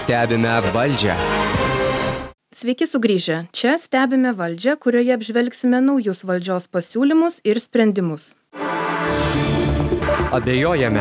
Stebime valdžią. Sveiki sugrįžę. Čia stebime valdžią, kurioje apžvelgsime naujus valdžios pasiūlymus ir sprendimus. Abejojame.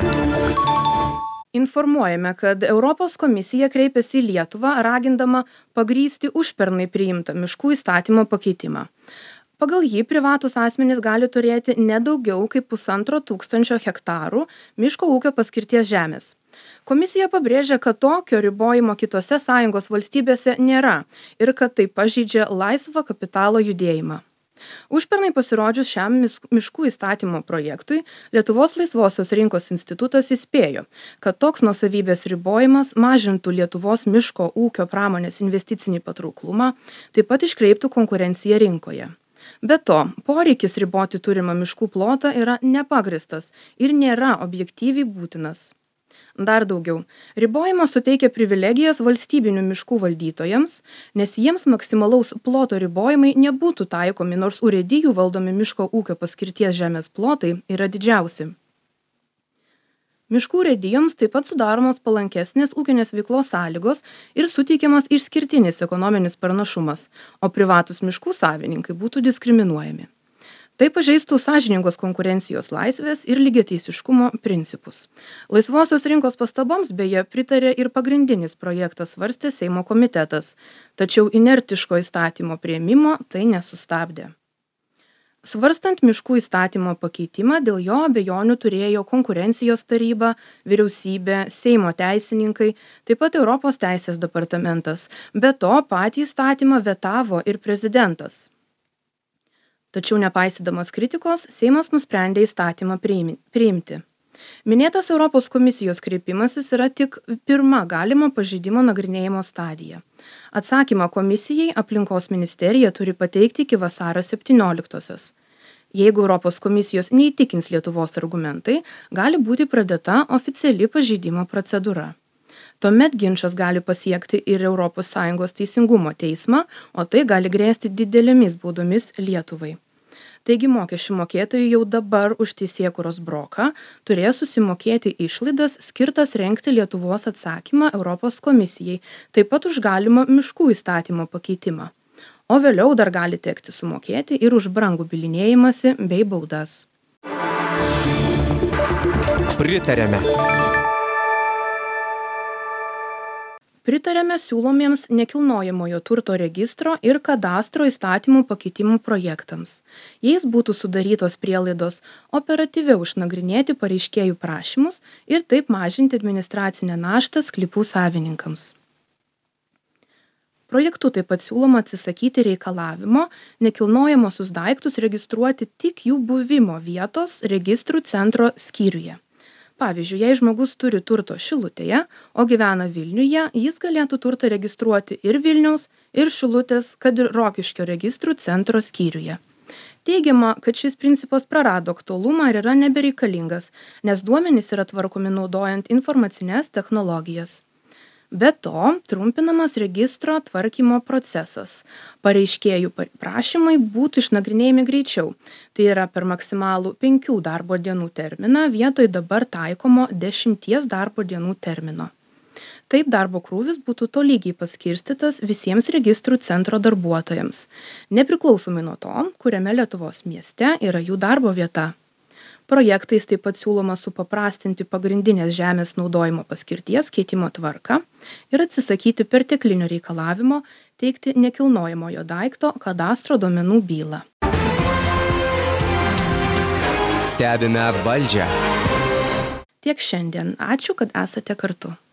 Informuojame, kad Europos komisija kreipėsi į Lietuvą, ragindama pagrįsti užpernai priimtą miškų įstatymo pakeitimą. Pagal jį privatūs asmenys gali turėti ne daugiau kaip 1,5 tūkstančio hektarų miško ūkio paskirties žemės. Komisija pabrėžia, kad tokio ribojimo kitose sąjungos valstybėse nėra ir kad tai pažeidžia laisvą kapitalo judėjimą. Užpernai pasirodžius šiam miškų įstatymo projektui, Lietuvos laisvosios rinkos institutas įspėjo, kad toks nuosavybės ribojimas mažintų Lietuvos miško ūkio pramonės investicinį patrauklumą, taip pat iškreiptų konkurenciją rinkoje. Be to, poreikis riboti turimą miškų plotą yra nepagristas ir nėra objektyviai būtinas. Dar daugiau, ribojimas suteikia privilegijas valstybinių miškų valdytojams, nes jiems maksimalaus ploto ribojimai nebūtų taikomi, nors urėdijų valdomi miško ūkio paskirties žemės plotai yra didžiausi. Miškų urėdijoms taip pat sudaromos palankesnės ūkinės veiklos sąlygos ir suteikiamas išskirtinis ekonominis pranašumas, o privatūs miškų savininkai būtų diskriminuojami. Tai pažeistų sąžiningos konkurencijos laisvės ir lygiateisiškumo principus. Laisvosios rinkos pastaboms beje pritarė ir pagrindinis projektas svarstė Seimo komitetas, tačiau inertiško įstatymo priėmimo tai nesustabdė. Svarstant miškų įstatymo pakeitimą, dėl jo abejonių turėjo konkurencijos taryba, vyriausybė, Seimo teisininkai, taip pat Europos teisės departamentas. Be to, patį įstatymą vetavo ir prezidentas. Tačiau nepaisydamas kritikos, Seimas nusprendė įstatymą priimti. Minėtas Europos komisijos kreipimasis yra tik pirma galimo pažeidimo nagrinėjimo stadija. Atsakymą komisijai aplinkos ministerija turi pateikti iki vasario 17-osios. Jeigu Europos komisijos neįtikins Lietuvos argumentai, gali būti pradėta oficiali pažeidimo procedūra. Tuomet ginčas gali pasiekti ir ES teisingumo teismą, o tai gali grėsti didelėmis baudomis Lietuvai. Taigi mokesčių mokėtojai jau dabar už teisėkūros broką turės susimokėti išlaidas skirtas rengti Lietuvos atsakymą Europos komisijai, taip pat už galimą miškų įstatymo pakeitimą. O vėliau dar gali tekti sumokėti ir už brangų bylinėjimąsi bei baudas. Pritarėme. Pritarėme siūlomiems nekilnojamojo turto registro ir kadastro įstatymų pakeitimų projektams. Jais būtų sudarytos prielaidos operatyviau išnagrinėti pareiškėjų prašymus ir taip mažinti administracinę naštą sklypų savininkams. Projektu taip pat siūloma atsisakyti reikalavimo nekilnojamosius daiktus registruoti tik jų buvimo vietos registrų centro skyriuje. Pavyzdžiui, jei žmogus turi turto Šilutėje, o gyvena Vilniuje, jis galėtų turtą registruoti ir Vilniaus, ir Šilutės, kad ir Rokiškio registrų centro skyriuje. Teigiama, kad šis principas prarado aktualumą ir yra nebereikalingas, nes duomenys yra tvarkomi naudojant informacines technologijas. Be to, trumpinamas registro tvarkymo procesas. Pareiškėjų prašymai būtų išnagrinėjami greičiau. Tai yra per maksimalų 5 darbo dienų terminą vietoj dabar taikomo 10 darbo dienų termino. Taip darbo krūvis būtų tolygiai paskirstytas visiems registrų centro darbuotojams, nepriklausomai nuo to, kuriame Lietuvos mieste yra jų darbo vieta. Projektais taip pat siūloma supaprastinti pagrindinės žemės naudojimo paskirties keitimo tvarką ir atsisakyti perteklinio reikalavimo teikti nekilnojamojo daikto kadastro duomenų bylą. Stebime valdžią. Tiek šiandien. Ačiū, kad esate kartu.